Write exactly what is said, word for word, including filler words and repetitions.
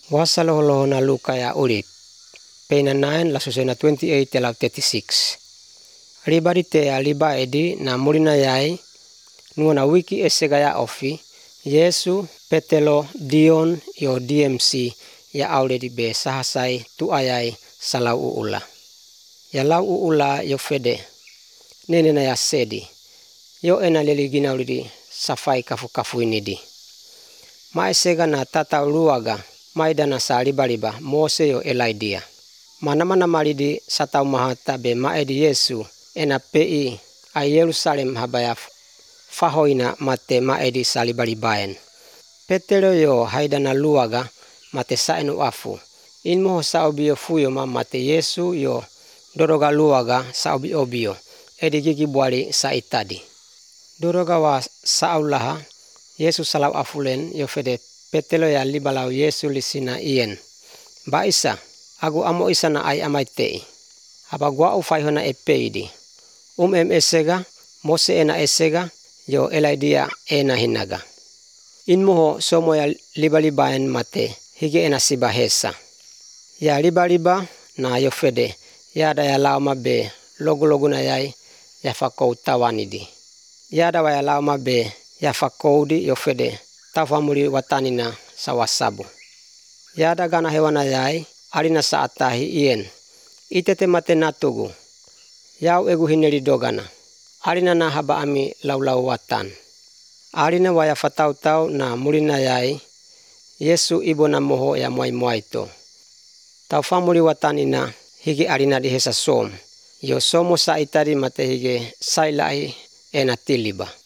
Wasaloholoho na Luka ya ulip. Pena nine la susena twenty-eight la thirty-six. Ribari te ya liba edi na mulina yai nuona wiki esega ya ofi Yesu petelo Dion yo D M C ya auledi be sahasai tu ayai salau uula. Ya lau uula yo fede nene na ya sedi yo ena leli gina ulidi safai kafu kafu inidi. Ma esega na tata uluaga maida na sa liba-liba Mose yo Elaidia. Mana mana malidi satau mahata be maedi Yesu ena pei a Yerusalem habaya fahoina mate maedi salibalibaen. Petelo yo haidana luaga mate saenu afu. Inmo saobio fuyo ma mate Yesu yo doroga luaga saobi obio. Edi gigi buali sa itadi. Doroga wa saulaha Yesu salau afulen yo fede petelo ya libalau Yesu lisina ien. Ba isa agu amo isa na ai amaitei. Haba gua ufaihona epeidi. Um em esega Mose ena esega yo Elaidia ena hinaga. Inmuho somo ya liba-libaen mate hige ena sibahesa. Ya liba-liba na yo fede yada ya lauma be logo-logo na yai ya fakou tawanidi. Yada wa ya lauma be ya fakoudi yo fede tafamuri watanina sawasabu. Yada gana hewana yai alina saatahi ien. Itete mate natugu. Yau egu hineli dogana. Alina na haba ami lau-lau watan. Alina waya fatau-tau na mulina yai Yesu ibo na moho ya muai-muai to. Tau famuli watanina hige alina dihesa som. Yo somo sa itari mate hige sailai ena tiliba.